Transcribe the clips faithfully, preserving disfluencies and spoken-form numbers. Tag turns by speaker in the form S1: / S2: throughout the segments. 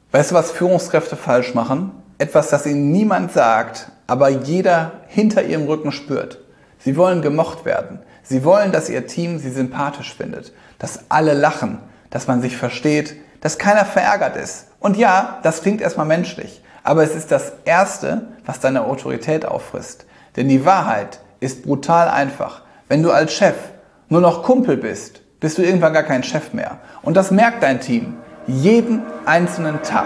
S1: Weißt du, was Führungskräfte falsch machen? Etwas, das ihnen niemand sagt, aber jeder hinter ihrem Rücken spürt. Sie wollen gemocht werden. Sie wollen, dass ihr Team sie sympathisch findet, dass alle lachen, dass man sich versteht, dass keiner verärgert ist. Und ja, das klingt erstmal menschlich, aber es ist das Erste, was deine Autorität auffrisst. Denn die Wahrheit ist brutal einfach. Wenn du als Chef nur noch Kumpel bist, bist du irgendwann gar kein Chef mehr. Und das merkt dein Team jeden einzelnen Tag.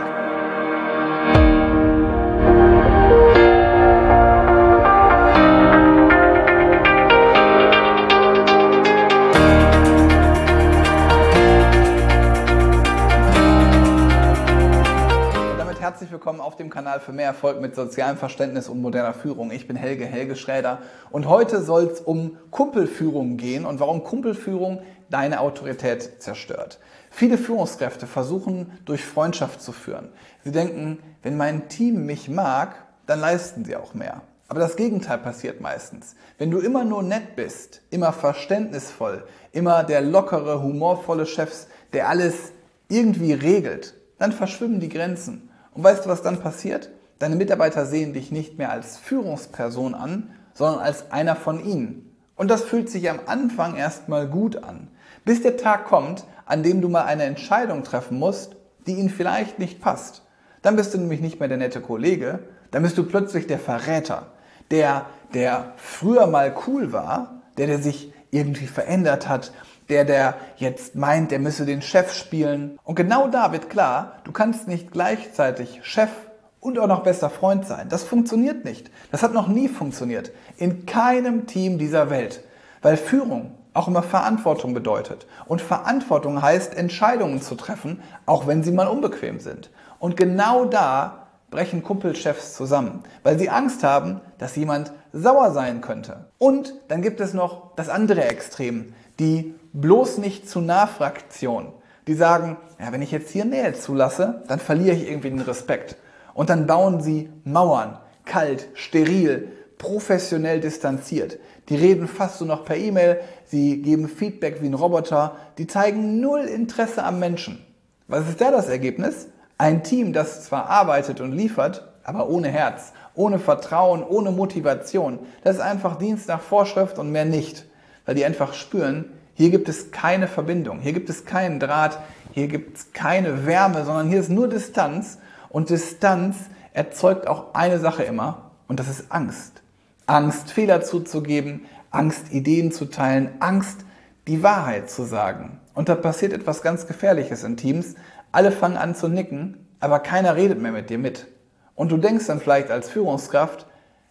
S1: Herzlich willkommen auf dem Kanal für mehr Erfolg mit sozialem Verständnis und moderner Führung. Ich bin Helge, Helge Schräder, und heute soll es um Kumpelführung gehen und warum Kumpelführung deine Autorität zerstört. Viele Führungskräfte versuchen, durch Freundschaft zu führen. Sie denken, wenn mein Team mich mag, dann leisten sie auch mehr. Aber das Gegenteil passiert meistens. Wenn du immer nur nett bist, immer verständnisvoll, immer der lockere, humorvolle Chef, der alles irgendwie regelt, dann verschwimmen die Grenzen. Und weißt du, was dann passiert? Deine Mitarbeiter sehen dich nicht mehr als Führungsperson an, sondern als einer von ihnen. Und das fühlt sich am Anfang erstmal gut an. Bis der Tag kommt, an dem du mal eine Entscheidung treffen musst, die ihnen vielleicht nicht passt. Dann bist du nämlich nicht mehr der nette Kollege, dann bist du plötzlich der Verräter. Der, der früher mal cool war, der, der sich irgendwie verändert hat, der, der jetzt meint, der müsse den Chef spielen. Und genau da wird klar, du kannst nicht gleichzeitig Chef und auch noch bester Freund sein. Das funktioniert nicht. Das hat noch nie funktioniert. In keinem Team dieser Welt. Weil Führung auch immer Verantwortung bedeutet. Und Verantwortung heißt, Entscheidungen zu treffen, auch wenn sie mal unbequem sind. Und genau da brechen Kumpelchefs zusammen, weil sie Angst haben, dass jemand sauer sein könnte. Und dann gibt es noch das andere Extrem, die bloß nicht zu nah Fraktion. Die sagen, ja, wenn ich jetzt hier Nähe zulasse, dann verliere ich irgendwie den Respekt. Und dann bauen sie Mauern, kalt, steril, professionell distanziert. Die reden fast so noch per E-Mail, sie geben Feedback wie ein Roboter, die zeigen null Interesse am Menschen. Was ist da das Ergebnis? Ein Team, das zwar arbeitet und liefert, aber ohne Herz, ohne Vertrauen, ohne Motivation. Das ist einfach Dienst nach Vorschrift und mehr nicht. Weil die einfach spüren, hier gibt es keine Verbindung, hier gibt es keinen Draht, hier gibt es keine Wärme, sondern hier ist nur Distanz. Und Distanz erzeugt auch eine Sache immer, und das ist Angst. Angst, Fehler zuzugeben, Angst, Ideen zu teilen, Angst, die Wahrheit zu sagen. Und da passiert etwas ganz Gefährliches in Teams. Alle fangen an zu nicken, aber keiner redet mehr mit dir mit. Und du denkst dann vielleicht als Führungskraft,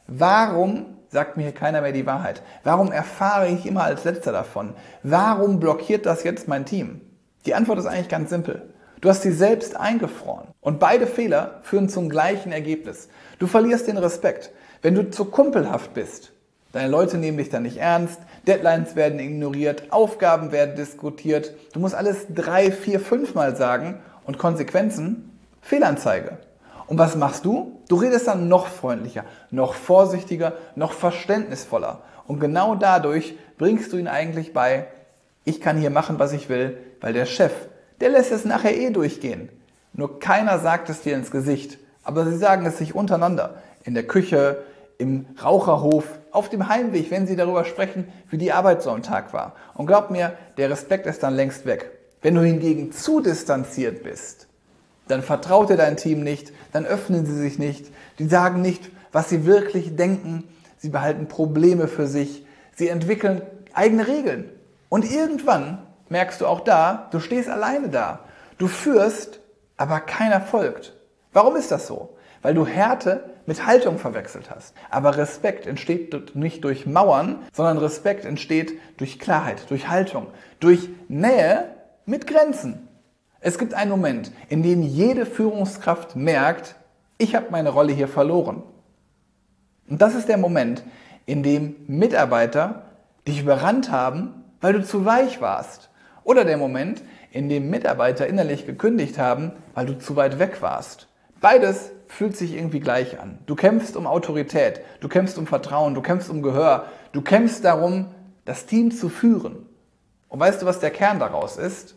S1: warum sagt mir hier keiner mehr die Wahrheit? Warum erfahre ich immer als Letzter davon? Warum blockiert das jetzt mein Team? Die Antwort ist eigentlich ganz simpel. Du hast sie selbst eingefroren. Und beide Fehler führen zum gleichen Ergebnis. Du verlierst den Respekt. Wenn du zu kumpelhaft bist, deine Leute nehmen dich dann nicht ernst, Deadlines werden ignoriert, Aufgaben werden diskutiert, du musst alles drei, vier, fünf Mal sagen und Konsequenzen? Fehlanzeige. Und was machst du? Du redest dann noch freundlicher, noch vorsichtiger, noch verständnisvoller. Und genau dadurch bringst du ihn eigentlich bei, ich kann hier machen, was ich will, weil der Chef, der lässt es nachher eh durchgehen. Nur keiner sagt es dir ins Gesicht, aber sie sagen es sich untereinander. In der Küche, im Raucherhof, auf dem Heimweg, wenn sie darüber sprechen, wie die Arbeit so am Tag war. Und glaub mir, der Respekt ist dann längst weg. Wenn du hingegen zu distanziert bist, dann vertraut dir dein Team nicht, dann öffnen sie sich nicht, die sagen nicht, was sie wirklich denken, sie behalten Probleme für sich, sie entwickeln eigene Regeln. Und irgendwann merkst du auch da, du stehst alleine da. Du führst, aber keiner folgt. Warum ist das so? Weil du Härte mit Haltung verwechselt hast. Aber Respekt entsteht nicht durch Mauern, sondern Respekt entsteht durch Klarheit, durch Haltung, durch Nähe mit Grenzen. Es gibt einen Moment, in dem jede Führungskraft merkt, ich habe meine Rolle hier verloren. Und das ist der Moment, in dem Mitarbeiter dich überrannt haben, weil du zu weich warst. Oder der Moment, in dem Mitarbeiter innerlich gekündigt haben, weil du zu weit weg warst. Beides fühlt sich irgendwie gleich an. Du kämpfst um Autorität, du kämpfst um Vertrauen, du kämpfst um Gehör, du kämpfst darum, das Team zu führen. Und weißt du, was der Kern daraus ist?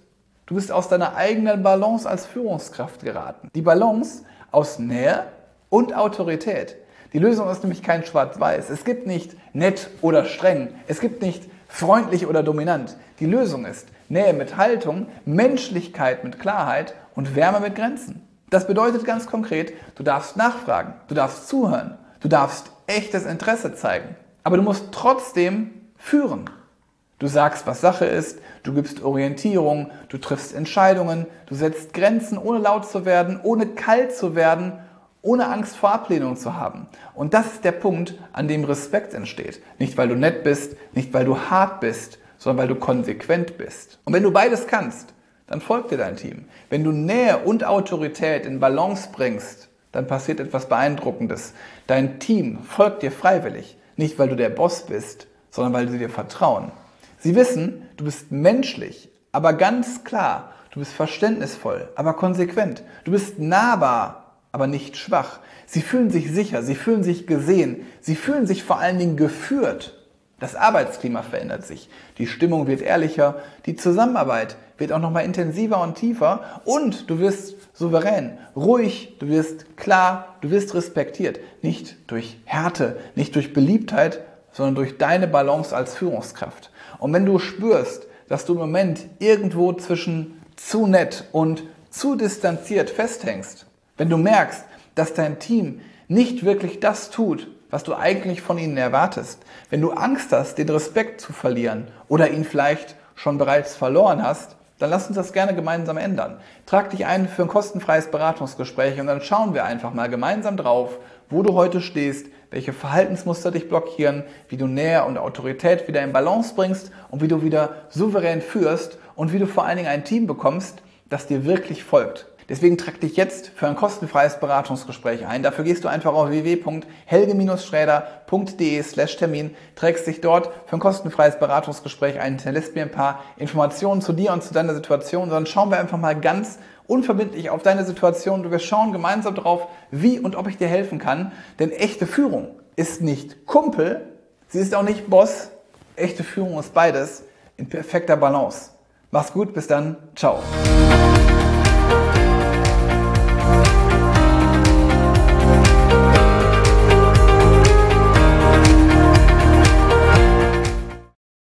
S1: Du bist aus deiner eigenen Balance als Führungskraft geraten. Die Balance aus Nähe und Autorität. Die Lösung ist nämlich kein Schwarz-Weiß. Es gibt nicht nett oder streng. Es gibt nicht freundlich oder dominant. Die Lösung ist Nähe mit Haltung, Menschlichkeit mit Klarheit und Wärme mit Grenzen. Das bedeutet ganz konkret, du darfst nachfragen, du darfst zuhören, du darfst echtes Interesse zeigen. Aber du musst trotzdem führen. Du sagst, was Sache ist, du gibst Orientierung, du triffst Entscheidungen, du setzt Grenzen, ohne laut zu werden, ohne kalt zu werden, ohne Angst vor Ablehnung zu haben. Und das ist der Punkt, an dem Respekt entsteht. Nicht, weil du nett bist, nicht, weil du hart bist, sondern weil du konsequent bist. Und wenn du beides kannst, dann folgt dir dein Team. Wenn du Nähe und Autorität in Balance bringst, dann passiert etwas Beeindruckendes. Dein Team folgt dir freiwillig. Nicht, weil du der Boss bist, sondern weil sie dir vertrauen. Sie wissen, du bist menschlich, aber ganz klar. Du bist verständnisvoll, aber konsequent. Du bist nahbar, aber nicht schwach. Sie fühlen sich sicher, sie fühlen sich gesehen, sie fühlen sich vor allen Dingen geführt. Das Arbeitsklima verändert sich, die Stimmung wird ehrlicher, die Zusammenarbeit wird auch nochmal intensiver und tiefer und du wirst souverän, ruhig, du wirst klar, du wirst respektiert. Nicht durch Härte, nicht durch Beliebtheit, sondern durch deine Balance als Führungskraft. Und wenn du spürst, dass du im Moment irgendwo zwischen zu nett und zu distanziert festhängst, wenn du merkst, dass dein Team nicht wirklich das tut, was du eigentlich von ihnen erwartest, wenn du Angst hast, den Respekt zu verlieren oder ihn vielleicht schon bereits verloren hast, dann lass uns das gerne gemeinsam ändern. Trag dich ein für ein kostenfreies Beratungsgespräch und dann schauen wir einfach mal gemeinsam drauf, wo du heute stehst, welche Verhaltensmuster dich blockieren, wie du Nähe und Autorität wieder in Balance bringst und wie du wieder souverän führst und wie du vor allen Dingen ein Team bekommst, das dir wirklich folgt. Deswegen trag dich jetzt für ein kostenfreies Beratungsgespräch ein. Dafür gehst du einfach auf w w w punkt helge schräder punkt de slash Termin, trägst dich dort für ein kostenfreies Beratungsgespräch ein, hinterlässt mir ein paar Informationen zu dir und zu deiner Situation, sondern schauen wir einfach mal ganz unverbindlich auf deine Situation. Wir schauen gemeinsam drauf, wie und ob ich dir helfen kann. Denn echte Führung ist nicht Kumpel, sie ist auch nicht Boss. Echte Führung ist beides in perfekter Balance. Mach's gut, bis dann, ciao.